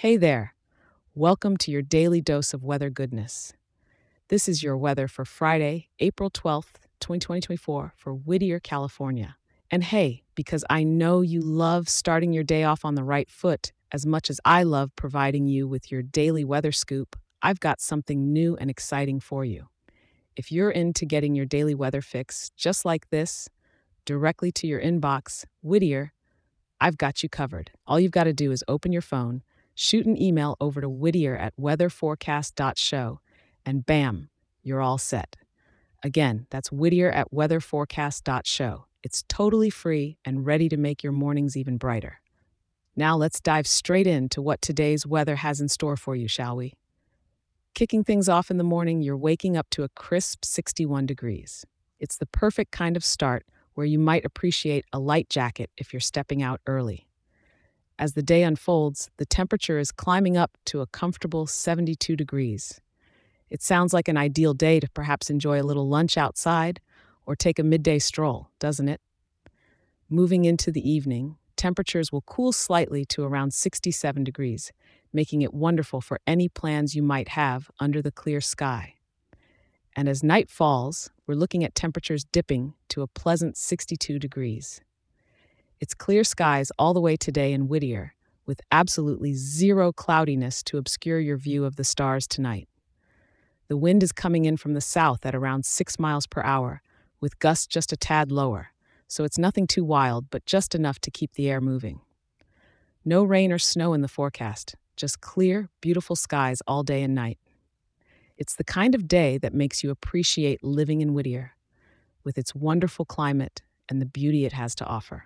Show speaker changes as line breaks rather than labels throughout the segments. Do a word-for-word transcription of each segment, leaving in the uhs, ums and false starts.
Hey there. Welcome to your daily dose of weather goodness. This is your weather for Friday, April twelfth, twenty twenty-four, for Whittier, California. And hey, because I know you love starting your day off on the right foot as much as I love providing you with your daily weather scoop, I've got something new and exciting for you. If you're into getting your daily weather fix just like this, directly to your inbox, Whittier, I've got you covered. All you've got to do is open your phone, shoot an email over to Whittier at weatherforecast dot show, and bam, you're all set. Again, that's Whittier at weatherforecast dot show. It's totally free and ready to make your mornings even brighter. Now let's dive straight into what today's weather has in store for you, shall we? Kicking things off in the morning, you're waking up to a crisp sixty-one degrees. It's the perfect kind of start where you might appreciate a light jacket if you're stepping out early. As the day unfolds, the temperature is climbing up to a comfortable seventy-two degrees. It sounds like an ideal day to perhaps enjoy a little lunch outside or take a midday stroll, doesn't it? Moving into the evening, temperatures will cool slightly to around sixty-seven degrees, making it wonderful for any plans you might have under the clear sky. And as night falls, we're looking at temperatures dipping to a pleasant sixty-two degrees. It's clear skies all the way today in Whittier, with absolutely zero cloudiness to obscure your view of the stars tonight. The wind is coming in from the south at around six miles per hour, with gusts just a tad lower, so it's nothing too wild, but just enough to keep the air moving. No rain or snow in the forecast, just clear, beautiful skies all day and night. It's the kind of day that makes you appreciate living in Whittier, with its wonderful climate and the beauty it has to offer.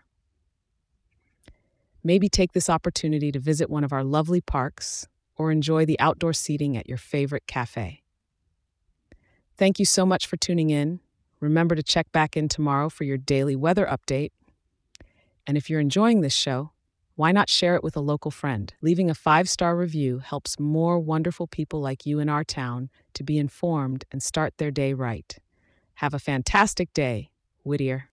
Maybe take this opportunity to visit one of our lovely parks or enjoy the outdoor seating at your favorite cafe. Thank you so much for tuning in. Remember to check back in tomorrow for your daily weather update. And if you're enjoying this show, why not share it with a local friend? Leaving a five-star review helps more wonderful people like you in our town to be informed and start their day right. Have a fantastic day, Whittier.